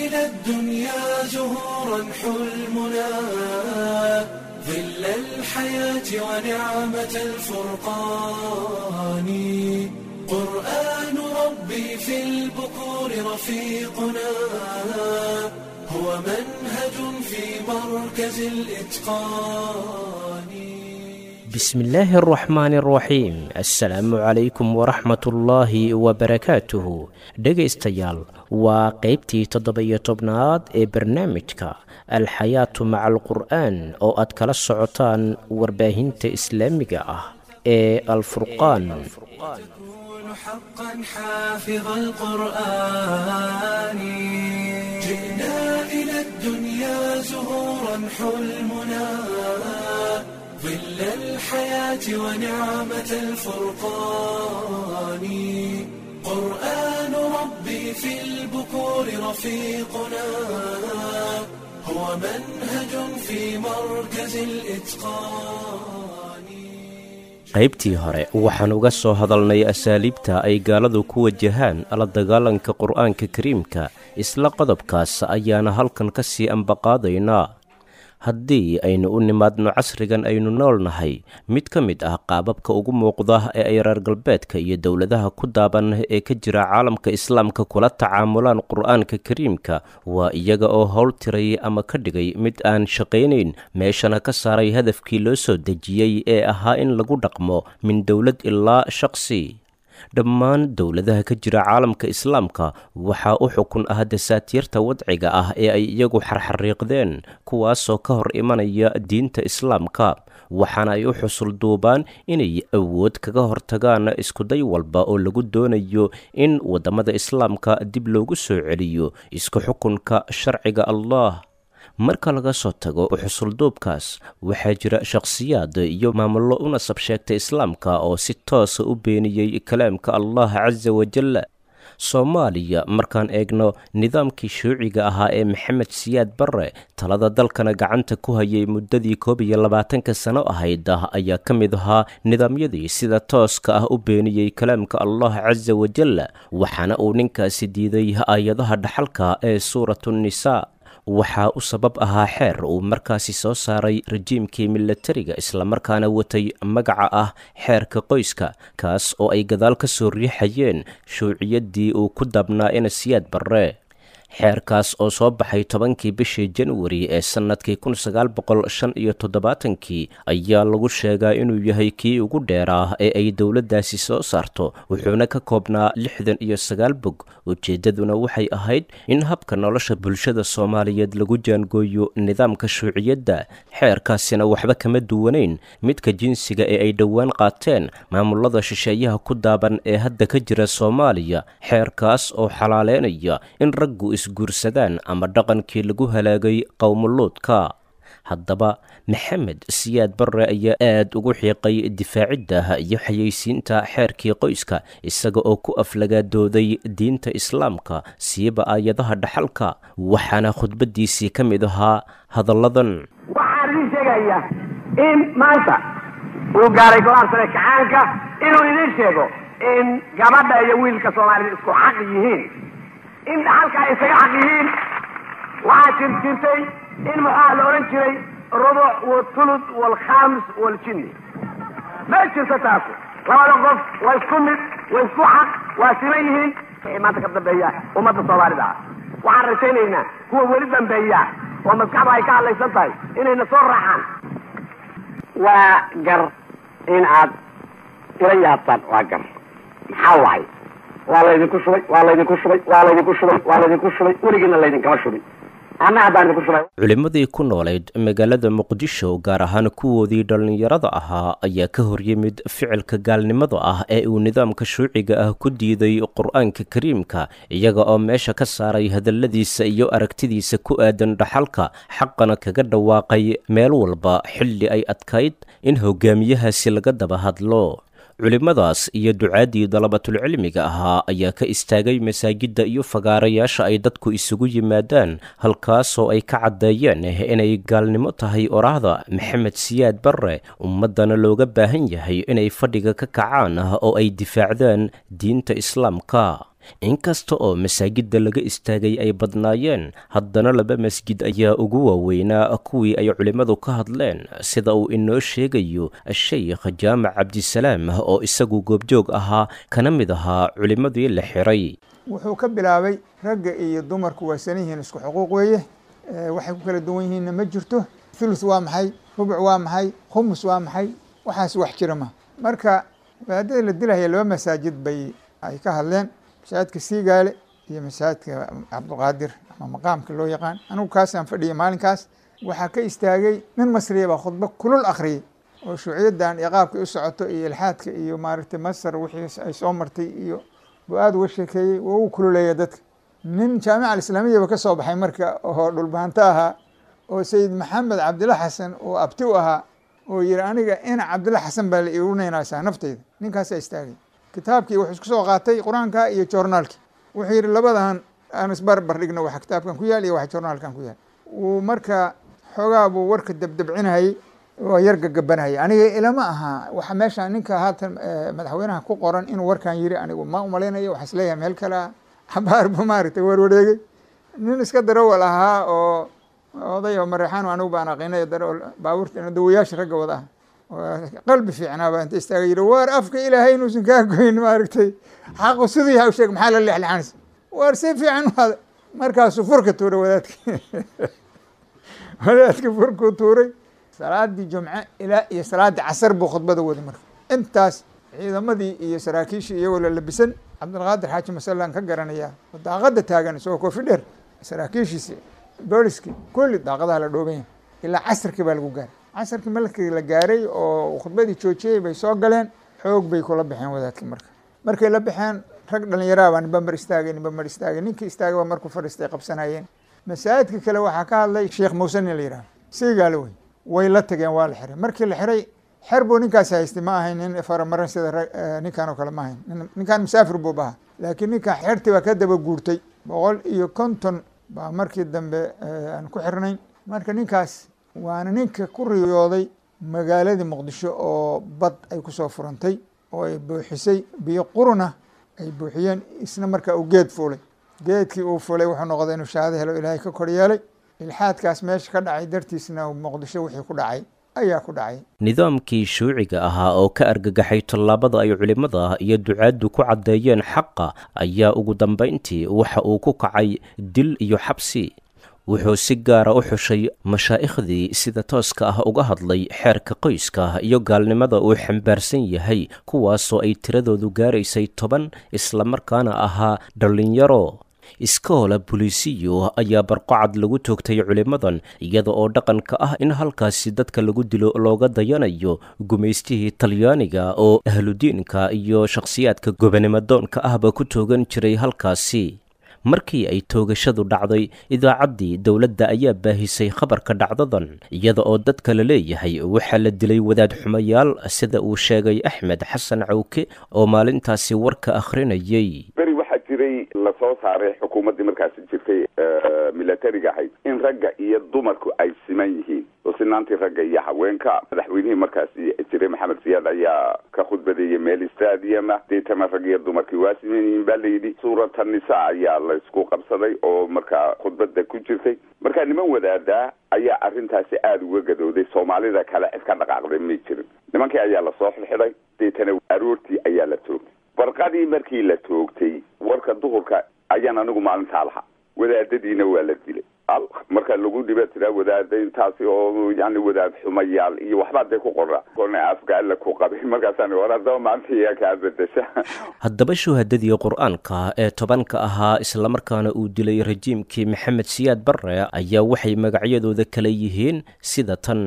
إلى الدنيا زهورا حلمنا ظل الحياة ونعمة الفرقان قرآن ربي في البكور رفيقنا هو منهج في مركز الإتقان. بسم الله الرحمن الرحيم. السلام عليكم ورحمة الله وبركاته. dhegaystayaal waa qaybtii 17aad ee barnaamijka alxayaatu maca alqur'aan oo aad kala socotaan warbaahinta islaamiga ah ee alfurqaan. حقا حافظ القرآن جئنا إلى الدنيا زهورا حلمنا ظل الحياة ونعمة الفرقان قرآن ربي في البكور رفيقنا هو منهج في مركز الإتقان. qaybtii hore waxaan uga soo hadalnay asaaliibta ay gaaladu ku wajahaan la dagaalanka qur'aanka kariimka. isla qodobkaas ayaana halkan ka sii ambaqaadaynaa. haddii aynu u nimaadno casrigan aynu nool nahay, mid ka mid ah qaababka ugu muuqda ee ay reer galbeedka iyo dowladaha ku daaban ee ka jira caalamka islaamka kula tacaamulaan qur'aanka kariimka waa iyaga oo howl tiray ama ka dhigay mid aan shaqaynayn, meeshana ka saaray hadafkii loo soo dejiyey ee ahaa in lagu dhaqmo min dowlad ilaa shaqsi. dhammaan dowladaha ka jira caalamka islaamka waxaa u xukun ah dasaatiirta wadciga ah ee ay iyagu xarxariiqdeen, kuwaasoo ka hor imanaya diinta islaamka, waxaana ay u xusul duubaan inay awood kaga hortagaan iskuday walba oo lagu doonayo in waddamada islaamka dib loogu soo celiyo isku xukunka sharciga allah. marka laga soo tago uxusulduubkaas waxaa jira shakhsiyaad iyo maamullo u nasab sheegtay islaamka oo si toosa u beeniyey kalaamka allah casa wajalla. soomaaliya markaan eegno nidaamkii shuuciga ahaa ee maxamed siyaad barre talada dalkana gacanta ku hayay muddadii 21 sano ahayd ayaa ka mid ahaa nidaamyadii sida tooska ah u beeniyey kalaamka allah casa wajalla, waxaana uu ninkaasi diiday aayadaha dhaxalka ee suuratu nisaa. waxaa u sabab ahaa xeer uu markaasi soo saaray rajiimkii milatariga islamarkaana watay magaca ah xeerka qoyska, kaas oo ay gadaal ka soo riixayeen shuuciyaddii uu ku dabnaa siyaad barre. xeerkaas oo soo baxay 10kii bishii January ee sanadkii 1975 ayaa lagu sheegaa inuu yahay kii ugu dheeraa ee ay dowladdaasi soo saarto, wuxuuna ka koobnaa 69 bog. ujeeddaduna waxay ahayd in habka nolosha bulshada Soomaaliyeed lagu jaangooyo nidaamka shuuciyadda. xeerkaasina waxba kama duwanayn midka jinsiga ee ay dhowaan qaateen maamulada shisheeyaha ku daaban ee hadda ka jira Soomaaliya, xeerkaas oo xalaaleynaya in raggu isguursadaan ama dhaqankii lagu halaagay qowmuluudka. haddaba maxamed siyaad barre ayaa aad ugu xiiqay difaacidda iyo xayeysiinta xeerkii qoyska, isaga oo ku aflagaadooday diinta islaamka siiba aayadaha dhaxalka, waxaana khudbadiisii ka mid ahaa hadalladan. waxaan idin sheegayaa in maanta uu gaaray golaha sare kacaanka inuu idin sheego in gabadha iyo wiilka soomaalida isku xaq yihiin, in dhaxalka ay isaga xaq yihiin. waxaa jirtay in maxaa la odhan jiray rubuc walthuluth walkhaamis waljinni. ma jirto taas. labada qof waa isku mid, waa isku xaq, waa siman yihiin. wixii maanta ka dambeeya ummadda soomaalida ah waxaan rajaynaynaa kuwa weli dambeeya oo maskaxda ay ka hadlaysan tahay inayna soo raacaan. waa gar in aad ila yaabtaan. waa gar maxaa wacay? waa laydinku shubay, waa laydinku shubay, waa laydinku shubay, waa laydinku shubay, weligiina laydinkama shubin. culimmadii ku noolayd magaalada muqdisho, gaar ahaan kuwoodii dhallinyarada ahaa, ayaa ka horyimid ficilka gaalnimada ah ee uu nidaamka shuuciga ah ku diiday qur'aanka kariimka, iyaga oo meesha ka saaray hadalladiisa iyo aragtidiisa ku aadan dhaxalka, xaqana kaga dhawaaqay meel walba xilli ay adkayd in hogaamiyahaasi laga daba hadlo. culimmadaas iyo ducaadii dalabatulcilmiga ahaa ayaa ka istaagay masaajidda iyo fagaarayaasha ay dadku isugu yimaadaan, halkaasoo ay ka caddeeyeen inay gaalnimo tahay oraahda maxamed siyaad barre, ummaddana looga baahan yahay inay fadhiga ka kacaan oo ay difaacdaan diinta islaamka. inkasta oo masaajidda laga istaagay ay badnaayeen haddana 2 masjid ayaa ugu waaweynaa kuwii ay culimmadu ka hadleen sida uu inoo sheegayo sheekh jaamac cabdisalaam oo isagu goobjoog ahaa kana mid ahaa culimmadii la xiray. wuxuu ka bilaabay ragga iyo dumarku waa sanihiin isku xuquuq weeye, waxay ku kala duwan yihiinna ma jirto. thuluth waa maxay, rubuc waa maxay, khumus waa maxay, waxaas wax jira ma. marka wadaadada la dilaya 2 masaajid bay ay ka hadleen, masaajidka Siigaale iyo masaajidka Cabdulqaadir ama maqaamka loo yaqaan. anigu kaasaan fadhiyay maalinkaas, waxaa ka istaagay nin masriya baa khudbo kulul akhriyay oo shuuciyadan iqaabka u socoto iyo ilxaadka iyo maaragtay Masar wixii ay soo martay iyo aad uga sheekeeyey oo uu kululeeyay dadka. nin jaamica alislaamiya ka soo baxay marka oo dhulbaanta ahaa oo sayid maxamed cabdilla xasan oo abti u ahaa oo yiri aniga ina cabdilla xasan baa la iirunaynaysaa nafteyda. ninkaas istaagay kitaabkii wuxuu isku soo qaatay quraanka iyo joornaalkii, wuxuu yiri labadan aan isbarbar dhigno waxa kitaabkan ku yaal iyo waxa joornaalkan ku yaal. uu marka xogaa buu warka dabdabcinayay oo yar gagabanayay. aniga ilama aha waxa meesha ninka haatan madaxweynaha ku qoran inuu warkan yiri, anigu ma u maleynayo, waxa isleeyahay meel kale xabaar bu maartay warwareegay. nin iska darawal ahaa oo oday oo Marixaan anigu baan aqaanay darawal baabuurta dawayaasha ragga wada qalbi fiicnaa baa inta istaagay yiri war afka ilaahay inuusan kaa goyn maartay xaq sidii ha u sheeg maxaa la leexleexanaysa war si fiican wada. markaasuu furka tuuray wadaadkii furku tuuray. salaadii jumce ilaa iyo salaadii casar buu khudbada wada. marka intaas ciidamadii iyo saraakiishii iyagoo la labisan cabdulqaadir xaaji masallaan ka garanaya daaqada taagan isagoo koofi dheer, saraakiishiisi booliskii kulli daaqadaha la dhooban ilaa casarkii baa lagu gaaray. casarkii markii la gaaray oo khudbadii joojiyey bay soo galeen, xoog bay kula baxeen wadaadkii. markay la baxeen rag dhalinyaraha baa ninba mar istaagay. ninkii istaagay baa markuu fadhiistay qabsanayeen. masaajidka kale waxaa ka hadlay sheekh muuse nin la yidhaha Siigaale wey. way la tageen waa la xiray. markii la xiray xer buu ninkaas haystay, ma ahayn nin faramaran sida ninkan oo kale ma ahayn. ninkan musaafir buu bahaa, laakiin ninka xertii baa ka daba guurtay 150 baa markii dambe aan ku xirnayn. marka ninkaas waana ninka ku riyooday magaaladii Muqdisho oo bad ay ku soo furantay oo ay buuxisay biyo quruna ay buuxiyeen. isna marka uu geed fuulay, geedkii uu fuulay wuxuu noqday inuu shahaado helo, ilaahay ka kor yeelay. ilxaadkaas meesha ka dhacay dartiisna Muqdisho wixii ku dhacay ayaa ku dhacay. nidaamkii shuuciga ahaa oo ka argagaxay tallaabada ay culimmada iyo ducaaddu ku caddeeyeen xaqa ayaa ugu dambayntii waxa uu ku kacay dil iyo xabsi. wuxuu si gaara u xushay mashaaikhdii sida tooska ah uga hadlay xeerka qoyska iyo gaalnimada uu xambaarsan yahay, kuwaasoo ay tiradoodu gaaraysay 10 islamarkaana ahaa dhallinyaro. iskoola bolisiyo ayaa barqacad lagu toogtay culimmadan, iyada oo dhaqanka ah in halkaasi dadka lagu dilo looga dayanayo gumaystihii talyaaniga oo ahludiinka iyo shakhsiyaadka gobanimadoonka ahba ku toogan jiray halkaasi. markii ay toogashadu dhacday, idaacaddii dowladda ayaa baahisay khabarka dhacdadan, iyada oo dadka la leeyahay waxaa la dilay wadaad xumayaal sida uu sheegay Axmed xasan Cawke oo maalintaasi warka akhrinayay. la soo saaray xukuumaddii markaasi jirtay militariga ahayd in ragga iyo dumarku ay siman yihiin oo sinaantii ragga iyo haweenka. madaxweynihii markaasi jiray maxamed siyaad ayaa ka khudbadeeyey meel stadium ah, deetana rag iyo dumarkii waa siman yihiin baa layidhi. suurata nisaa ayaa la isku qabsaday oo markaa khudbada ku jirtay. marka niman wadaadaa ayaa arrintaasi aada uga gadowday. soomaalida kale cid ka dhaqaaqday may jirin. nimankii ayaa lasoo xidxidhay, deetana aroortii ayaa la toogtay. barqadii markii la toogtay warka duhurka ayaan anigu maalintaa lahaa, wadaadadiina waa la dilay. marka lagu dhiba tiraa wadaada intaasi oo yani wadaad xumayaal iyo waxbaa dee ku qorna afka alla ku qabay. markaasaan waradaba maanta iyaa kaa bedesha. haddaba shuhadadii qur-aanka ee 10 ahaa islamarkaana uu dilay rajiimkii maxamed siyaad barre ayaa waxay magacyadooda kala yihiin sida tan: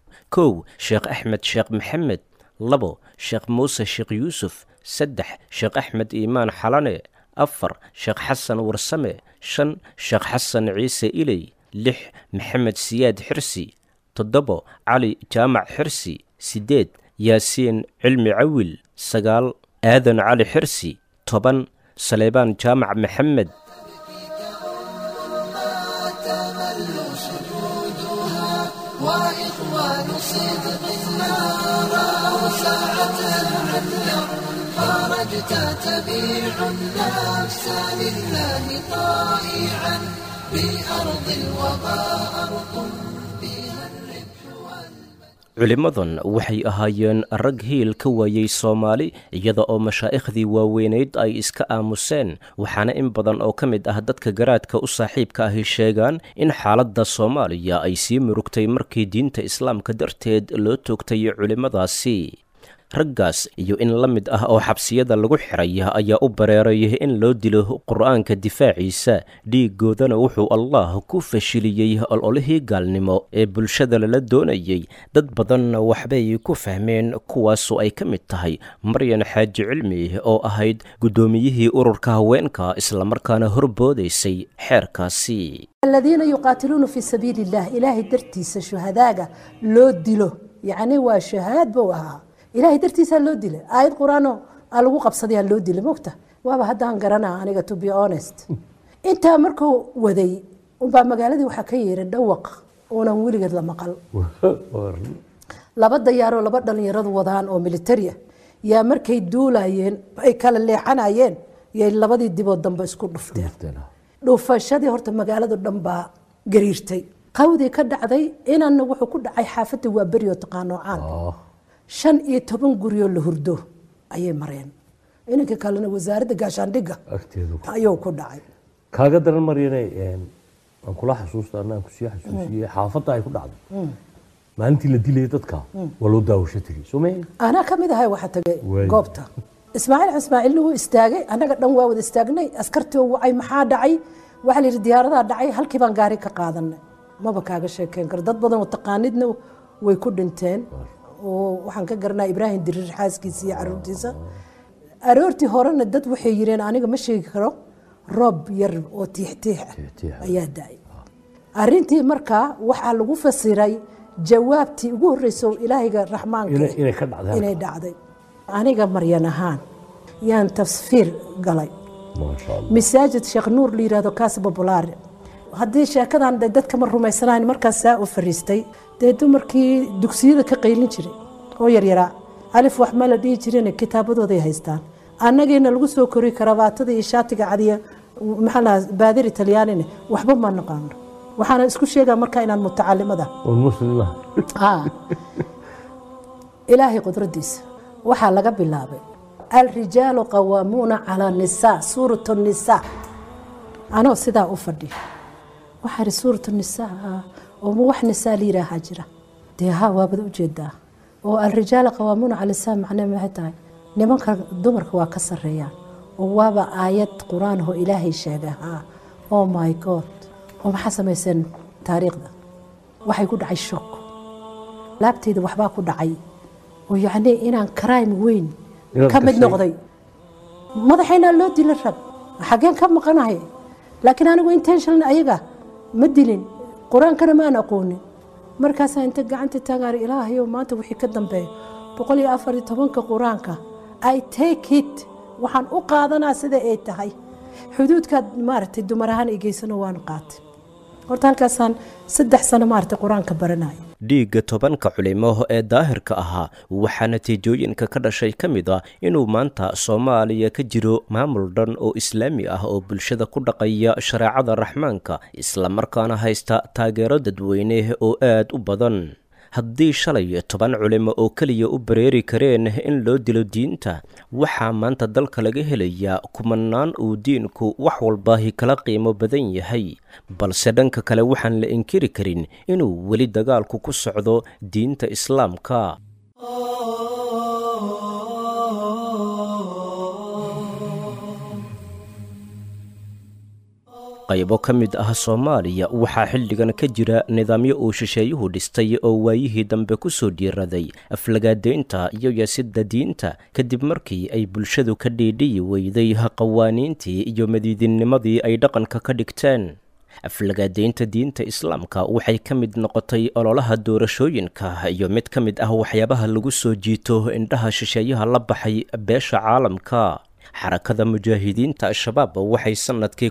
1 sheekh axmed sheekh maxamed, 2 sheekh muuse sheekh yuusuf, 3 sheekh axmed iimaan xalane, 4 sheekh xasan warsame, 5 sheekh xasan ciise iley, 6 maxamed siyaad xirsi, 7 cali jaamac xirsi, 8 yaasiin cilmi cawil, 9 aadan cali xirsi, 10 saleebaan jaamac maxamed. وإخوان صدق ما رأوا ساعة العذر خرج خرجت تبيع النفس لله طائعا بأرض الوباء أرض فيها الربح culimmadan waxay ahaayeen rag hiil ka waayey soomaali iyada oo mashaaikhdii waaweyneyd ay iska aamuseen waxaana in badan oo ka mid ah dadka garaadka u saaxiibka ahi sheegaan in xaaladda soomaaliya ay sii murugtay markii diinta islaamka darteed loo toogtay culimmadaasi raggaas iyo in la mid ah oo xabsiyada lagu xiraya ayaa u bareeray in loo dilo qur'aanka difaaciisa dhiigoodana wuxuu allah ku fashiliyey ololihii gaalnimo ee bulshada lala doonayey dad badanna waxbay ku fahmeen kuwaasu ay ka mid tahay maryan xaaji cilmi oo ahayd guddoomiyihii ururka haweenka islamarkaana horboodaysay xeerkaasi aladiina yuqaatiluuna fii sabiili illah ilaahay dartiisa shuhadaaga loo dilo yacni waa shahaad buu ahaa ilaahay dartiisaa loo dilay aayad qur-aano aa lagu qabsadayaa loo dilay mogta waaba haddaan garanaa aniga to be honest intaa markuu waday unbaa magaaladii waxaa ka yeeray dhawaq uunan weligeed la maqal laba dayaaroo laba dhalinyaradu wadaan oo militaria yaa markay duulayeen ay kala leexanayeen yay labadii dibood dambe isku dhufteen dhufashadii horta magaaladu dhan baa gariirtay qawdii ka dhacday inanna wuxuu ku dhacay xaafadda waa berioo taqaanocaan 15 guryo la hurdo ayay mareen inanka kalena wasaaradda gaashaandhigga ayuu ku dhacay kaaga daran maryanay aan kula xasuusta anaan ku sii xasuusiyay xaafadda ay ku dhacday maalintii la dilay dadka waa loo daawasho tagay Soomaali ana kamid ahay waxa tagay goobta Ismaaciil wuu istaagay anaga dhan waa wada istaagnay askartii oo wacay maxaa dhacay waxa la yiri diyaaradaha dhacay halkii baan gaari ka qaadanay maba kaaga sheekeen kar dad badan oo taqaanidna way ku dhinteen oo waxaan ka garanaa Ibraahim Dirir xaaskiisa iyo caruurtiisa aroortii horena dad waxay yireen aniga ma sheegi karo roob yar oo tiixtiix ayaa daay arintii markaa waxa lagu fasiray jawaabtii ugu horeysay Ilaahiga Raxmaanka inay dhacday aniga maryan ahaan yaan tafsiir galay ma sha Allah masaajid Sheekh Nuur liiraado kaas populaar haddii sheekadan dadka ma rumaysanaan markaas u fariistay dumarkii dugsiyada ka qaylin jiray oo yaryara alif wax ma la dhigi jireen kitaabadooda ay haystaan annageena lagu soo kori karabaatada iyo shaatiga cadiya maxaa baadiri talyaanina waxba ma naqaan waxaana isku sheegaa marka inaan mutacallimada oo muslima ilaahi qudradiisa waxa laga bilaabay الرجال قوامون على النساء سورة النساء أنا سيدا أفضل وحر سورة النساء وموح نساء ليرا هاجرة دي ها وابدو جدا والرجال قوامون على النساء معناه ما هتاي نمانك دمرك واكسر ريان ووابا آيات قرآن هو إلهي شاقها أو ماي جود ومحسن يسن تاريخ ده وحي يقول عي الشوك لابتي ده وحباكو دعي ويعني إنان كرايم وين كمد نقضي مدحينا لو دي للرب حقين كم مقنعي لكن أنا وإنتنشن أيقا مدلين قرآن كان ما نقوني مركزها انت قعنت تاقار إلهي وما انت وحي كدن بي بقول يا أفري تبنك قرآنك I take it وحان أقاضنا سيدة ايتهاي حدود كاد مارتي دمرهان إيجيسانو وانقات horta halkaasaan 3 sano maartay quraanka baranay dhiigga tobanka culimo ee daahirka ahaa waxa natiijooyinka ka dhashay kamid ah inuu maanta Soomaaliya ka jiro maamul dhan oo islaami ah oo bulshada ku dhaqaya shariicada Raxmaanka isla markaana haysta taageero dadweyne oo aad u badan haddii shalay 10 culimo oo kaliya u bareeri kareen in loo dilo diinta waxa maanta dalka laga helayaa kumanaan uu diinku wax walba kala qiimo badan yahay balse dhanka kale waxaan la inkiri karin inuu weli dagaalku ku socdo diinta islaamka qaybo ka mid ah Soomaaliya waxaa xilligan ka jira nidaamyo uu shisheeyuhu dhistay oo waayihii dambe ku soo dhiiraday aflagaadeynta iyo yaasidda diinta kadib markii ay bulshadu ka dhiidhiyi weyday qawaaniintii iyo madiidinimadii ay dhaqanka ka dhigteen aflagaadeynta diinta islaamka waxay ka mid noqotay ololaha doorashooyinka iyo mid ka mid ah waxyaabaha lagu soo jiito indhaha shisheeyaha la baxay beesha caalamka xarakada mujaahidiinta al-shabaab waxay sannadkii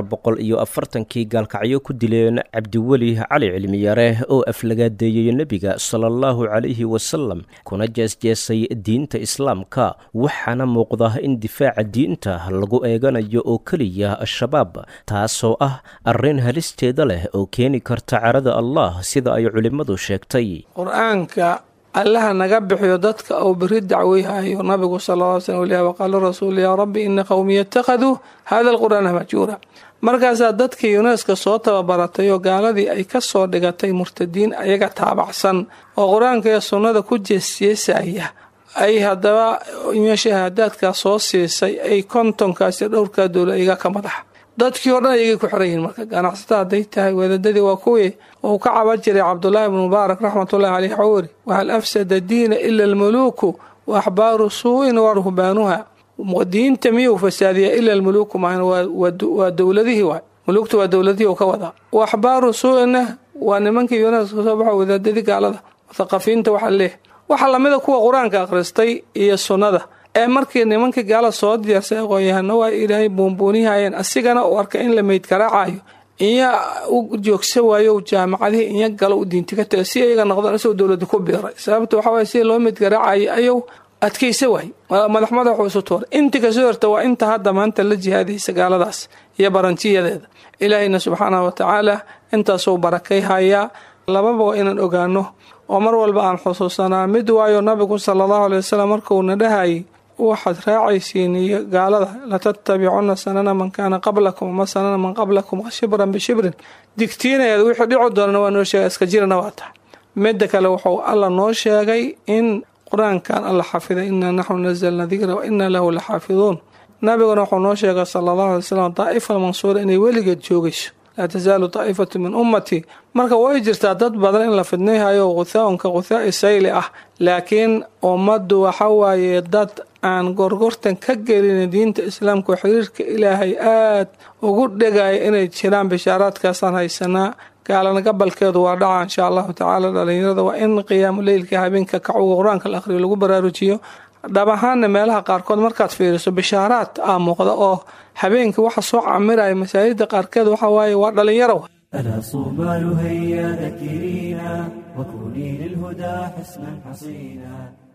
1440kii gaalkacyo ku dileen cabdiweli cali cilmiyare oo aflagaadeeyey nebiga salaallahu calayhi wasalam kuna jeesjeesay diinta islaamka waxaana muuqda in difaaca diinta lagu eeganayo oo keliya al-shabaab taasoo ah arrin halisteeda leh oo keeni karta carada allah sida ay culimmadu sheegtay. qur-aanka allaha naga bixiyo dadka uu beri dacweyhayo nabigu sal lla slam leh waqaala rasuul yaa rabbi ina qowmiya ittakhaduu hada alqur'aana mahjuura. markaasaa dadkii yuneska soo tababaratay oo gaaladii ay ka soo dhigatay murtadiin ayaga taabacsan oo qur-aanka iyo sunnada ku jeesjeesaya ay haddaba shahaadaadkaa soo siisay ay kontonkaasi dhowrkaa dowla iga ka madaxa dadkii o dhan ayagay ku xiran yihiin. marka ganacsata hadday tahay wadaadadii waa kuwii uu ka caban jiray cabdullaahi ibnu mubaarak raxmatullahi caleyh xawri wahal afsada diina ila almuluuku wa axbaaru suu'in wa ruhbaanuha. diinta miyuu fasaadiya ila almuluuku maahan waa dowladihii waay muluugta waa dowladihii uu ka wadaa wa axbaaru suu'ina waa nimankii yuneska soo baxa wadaadadii gaalada muthaqafiinta waxaa leeh waxaa lamida kuwa qur-aanka akhristay iyo sunnada ee markii nimankii gaala soo diyaarsay aqoon-yahano waa ilaahay buunbuunihayeen asigana uu arkay in la meyd garaacayo iyo u joogsa waayo jaamacadihii iyo galo u diinti ka taga si ayaga noqdaan isagoo dowladda ku biiray sababta waxaa waye si loo meyd garaacayo ayuu adkaysa waay madaxu isu tuuray intii kasoo horta waa inta hadda maanta la jihaadaysa gaaladaas iyo baranjiyadeeda. ilaahayna subxaanahu watacaala intaasuu barakay hayaa. lababa waa inaan ogaano oo mar walba aan xusuusanaa mid waayo nabigu sala allahu alay wasalam markuuna dhahayay waxaad raacaysiin iyo gaalada latattabicuna sanana man kaana qablakum ama sanana man qablakum shibran bishibrin digtiinayaad wixii dhici doonana waa noo sheegay iska jirana waa tahay. midda kale wuxuu alla noo sheegay in qur-aankan alla xafiday inaa naxnu nazalna dikra wa inaa lahu la xaafiduun. nabiguna wuxuu noo sheegay sala allahu alay wasalam daa'ifa almansuura inay weligeed joogayso laa tasaalu daa'ifatu min ummatii. marka way jirtaa dad badan in la fidnayhayo quthaaunka quthaa'i sayli ah laakiin ummaddu waxa waaye dad aan gorgortan ka gelin diinta islaamka oo xiriirka ilaahay aad ugu dhegaya inay jiraan bishaaraadkaasaan haysanaa. gaalana gabalkeedu waa dhaca insha allahu tacaala. dhalinyarada waa in qiyaamu leylka habeenka kacuga qur-aanka la akhriyo lagu baraarujiyo. dhab ahaanna meelaha qaarkood markaad fiiriso bishaaraad muuqda oo habeenkii waxa soo camiraya masaajida qaarkeed waxa waaye waa dhalinyaro. ألا صومال هيا ذكرينا وكوني للهدى حسنا حصينا.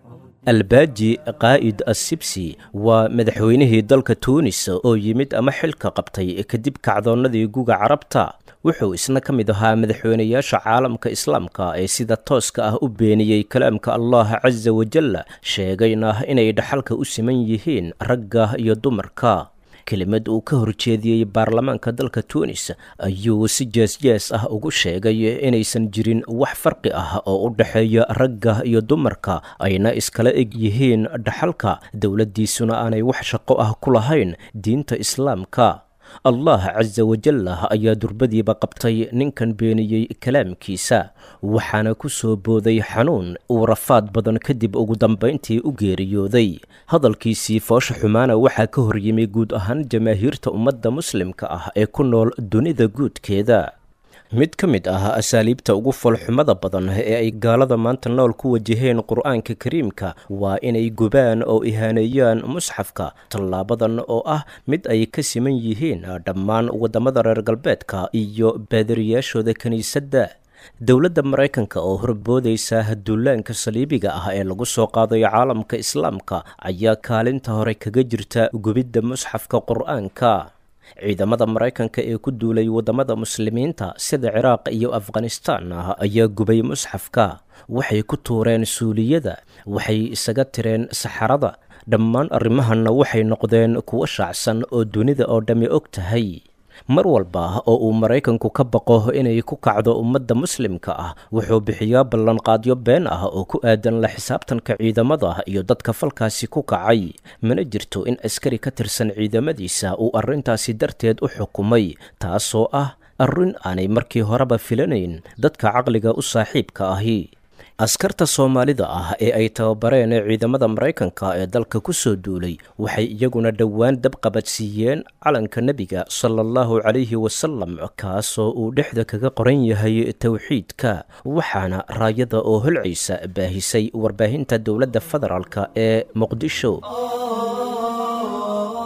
albaaji qaa'id assibsi waa madaxweynihii dalka tuunis oo yimid ama xilka qabtay kadib kacdoonnadii guga carabta. wuxuu isna ka mid ahaa madaxweynayaasha caalamka islaamka ee sida tooska ah u beeniyey kalaamka allah casa wajalla sheegayna inay dhaxalka u siman yihiin ragga iyo dumarka. kelimad uu ka horjeediyey baarlamaanka dalka tuunis ayuu si jeesjees ah ugu sheegay inaysan jirin wax farqi ah oo u dhexeeya ragga iyo dumarka ayna iskala eg yihiin dhaxalka dowladdiisuna aanay wax shaqo ah ku lahayn diinta islaamka. allah casa wajalla ayaa durbadiiba qabtay ninkan beeniyey kalaamkiisa waxaana ku soo booday xanuun uu rafaad badan kadib ugu dambayntii u geeriyooday. hadalkiisii foosha xumaana waxaa ka horyimay guud ahaan jamaahiirta ummadda muslimka ah ee ku nool dunida guudkeeda. mid ka mid ah asaaliibta ugu folxumada badan ee ay gaalada maanta nool ku wajaheen qur-aanka kariimka waa inay gubaan oo ihaaneeyaan musxafka. tallaabadan oo ah mid ay ka siman yihiin dhammaan waddamada reer galbeedka iyo baadariyaashooda kiniisadda. dowladda maraykanka oo horboodaysa duulaanka saliibiga ah ee lagu soo qaadayo caalamka islaamka ayaa kaalinta hore kaga jirta gubidda musxafka qur-aanka. ciidamada maraykanka ee ku duulay waddamada muslimiinta sida ciraaq iyo afghanistaan ayaa gubay musxafka. waxay ku tuureen suuliyada, waxay isaga tireen saxarada. dhammaan arrimahanna waxay noqdeen kuwo shaacsan oo dunida oo dhammi og tahay. mar walba oo uu maraykanku ka baqo inay ku kacdo ummadda muslimka ah wuxuu bixiyaa ballanqaadyo been ah oo ku aadan la xisaabtanka ciidamada iyo dadka falkaasi ku kacay. mana jirto in askari ka tirsan ciidamadiisa uu arrintaasi darteed u xukumay, taasoo ah arrin aanay markii horeba filanayn dadka caqliga u saaxiibka ahi. askarta soomaalida ah ee ay tababareen ciidamada maraykanka ee dalka ku soo duulay waxay iyaguna dhowaan dabqabadsiiyeen calanka nebiga sala allahu calayhi wasalam kaasoo uu dhexda kaga qoran yahay towxiidka. waxaana raayada oo holcaysa baahisay warbaahinta dowladda federaalk ee muqdisho.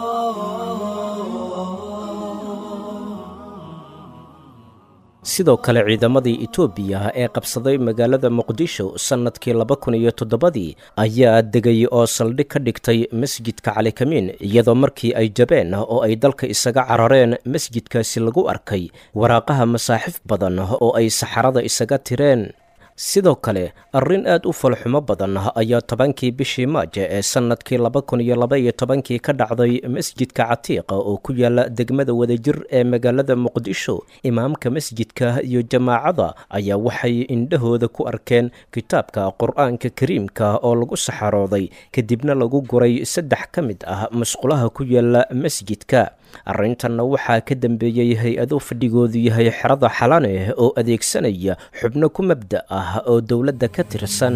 sidoo kale ciidamadii etoobiya ee qabsaday magaalada muqdisho sannadkii 2007 ayaa degay oo saldhig ka dhigtay masjidka cali kamiin iyadoo markii ay jabeen oo ay dalka isaga carareen masjidkaasi lagu arkay waraaqaha masaaxif badan oo ay saxarada isaga tireen. sidoo kale arrin aad u falxumo badan ayaa 10kii bishii maajo ee sannadkii 2012 ka dhacday masjidka catiiqa oo ku yaala degmada wadajir ee magaalada muqdisho. imaamka masjidka iyo jamaacada ayaa waxay indhahooda ku arkeen kitaabka qur-aanka kariimka oo lagu saxarooday kadibna lagu guray 3 ka mid ah musqulaha ku yaala masjidka. arrintanna waxaa ka dambeeyey hay-ado fadhigoodu yahay xerada xalane oo adeegsanaya xubno ku mabda ah oo dowladda ka tirsan.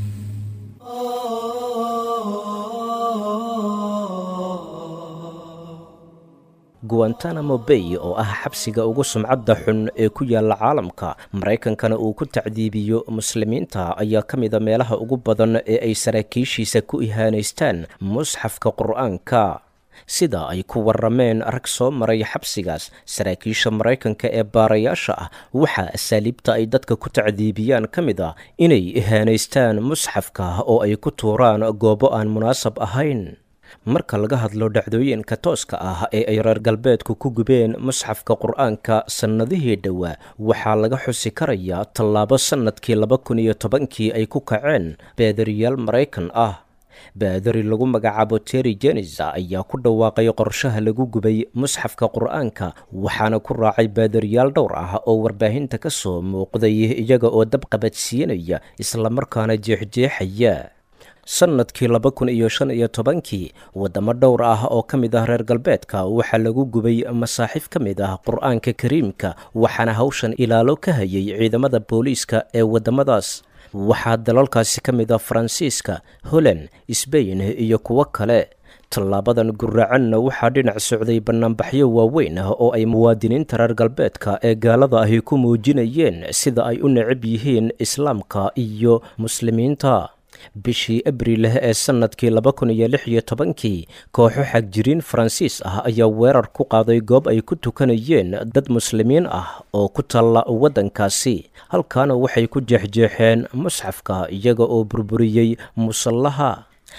guantanamo bay oo ah xabsiga ugu sumcadda xun ee ku yaala caalamka maraykankana uu ku tacdiibiyo muslimiinta ayaa ka mida meelaha ugu badan ee ay saraakiishiisa ku ihaanaystaan musxafka qur-aanka. sida ay ku warrameen rag soo maray xabsigaas saraakiisha maraykanka ee baarayaasha ah waxaa asaaliibta ay dadka ku tacdiibiyaan ka mid ah inay ihaanaystaan musxafka oo ay ku tuuraan goobo aan munaasab ahayn. marka laga hadlo dhacdooyinka tooska ah ee ay reer galbeedku ku gubeen musxafka qur-aanka sannadihii dhowaa waxaa laga xusi karayaa tallaabo sannadkii 2010 ay ku kaceen baadariyaal maraykan ah. baadari lagu magacaabo Terry Jennings ayaa ku dhawaaqay qorshaha lagu gubay musxafka qur-aanka waxaana ku raacay baadariyaal dhowr ah oo warbaahinta ka soo muuqday iyaga oo dab qabadsiinaya isla markaana jeexjeexaya. sannadkii 2015 wadamo dhowr ah oo ka mid ah reer galbeedka waxaa lagu gubay masaaxif ka mid ah qur-aanka kariimka waxaana hawshan ilaalo ka hayay ciidamada booliiska ee wadamadaas. waxaa dalalkaasi ka mid ah faransiiska, holland, sbain iyo kuwo kale. tallaabadan guraacanna waxaa dhinac socday bannaanbaxyo waaweyn ah oo ay muwaadiniinta reer galbeedka ee gaalada ahi ku muujinayeen sida ay u necab yihiin islaamka iyo muslimiinta. bishii abriil ee sannadkii 2016 kooxo xagjiriin faransiis ah ayaa weerar ku qaaday goob ay ku tukanayeen dad muslimiin ah oo ku taalla waddankaasi. halkaana waxay ku jeexjeexeen musxafka iyaga oo burburiyey musallaha.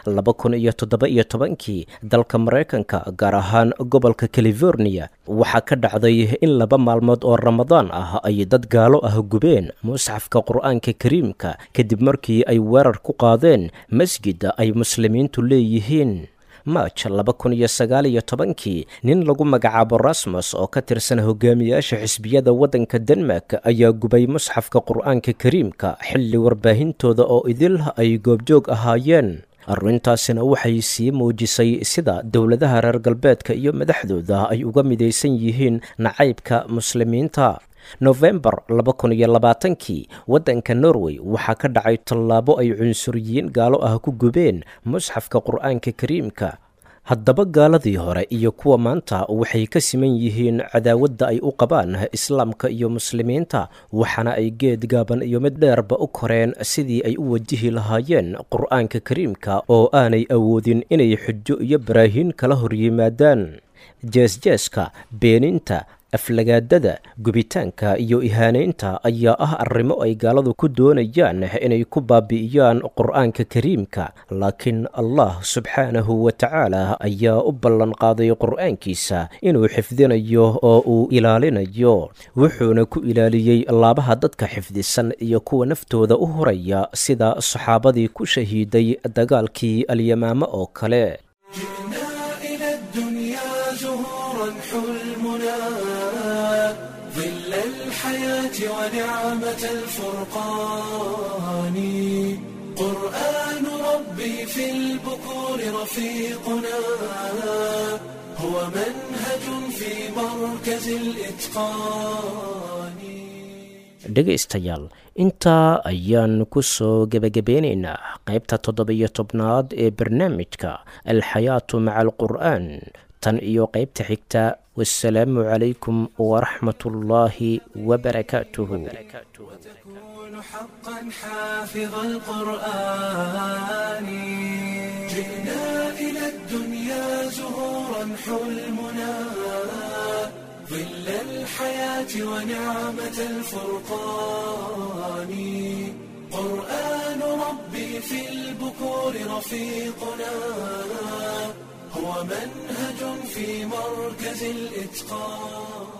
2017 dalka maraykanka gaar ahaan gobolka california waxaa ka dhacday in 2 maalmood oo ramadaan ah ay dad gaalo ah gubeen musxafka qur-aanka kariimka kadib markii ay weerar ku qaadeen masjida ay muslimiintu leeyihiin. maaj 2019 nin lagu magacaabo rasmus oo ka tirsan hogaamiyaasha xisbiyada waddanka denmark ayaa gubay musxafka qur-aanka kariimka xilli warbaahintooda oo idil ay goobjoog ahaayeen. arrintaasina waxay sii muujisay sida dowladaha reer galbeedka iyo madaxdooda ay uga midaysan yihiin nacaybka muslimiinta. nofembar 2020 waddanka norway waxaa ka dhacay tallaabo ay cunsuriyiin gaalo ah ku gubeen musxafka qur-aanka kariimka. haddaba gaaladii hore iyo kuwa maanta waxay ka siman yihiin cadaawadda ay u qabaan islaamka iyo muslimiinta waxaana ay geed gaaban iyo mid dheerba u koreen sidii ay u wajihi lahaayeen qur-aanka kariimka oo aanay awoodin inay xujo iyo baraahiin kala hor yimaadaan. jeesjeeska, beeninta, aflagaadada, gubitaanka iyo ihaanaynta ayaa ah arrimo ay gaaladu ku doonayaan inay ku baabi'iyaan qur-aanka kariimka. laakiin allah subxaanahu wa tacaala ayaa u ballan qaaday qur-aankiisa inuu xifdinayo oo uu ilaalinayo. wuxuuna ku ilaaliyey laabaha dadka xifdisan iyo kuwa naftooda u horaya sida saxaabadii ku shahiiday dagaalkii alyamaama oo kale. ونعمة الفرقان قرآن ربي في البكور رفيقنا هو منهج في مركز الإتقان. dhegaystayaal intaa ayaan ku soo gebagabeynaynaa qaybta 17aad ee barnaamijka alxayaatu maca alqur'aan. tan iyo qaybta xigta wassalaamu calaykum waraxmat ullaahi wabarakaatuhu. وتكون حقا حافظ القرآن جئنا إلى الدنيا زهورا حلمنا ظل الحياة ونعمة الفرقان قرآن ربي في البكور رفيقنا هو منهج في مركز الإتقان